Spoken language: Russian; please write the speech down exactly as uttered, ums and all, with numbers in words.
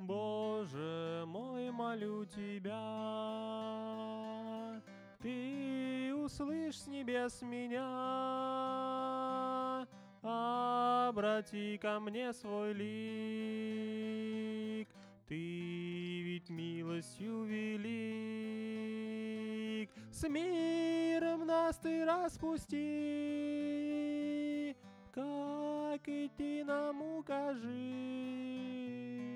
Боже мой, молю Тебя, Ты услышь с небес меня, обрати ко мне свой лик. Ты ведь милостью велик, с миром нас Ты распусти, как идти нам укажи.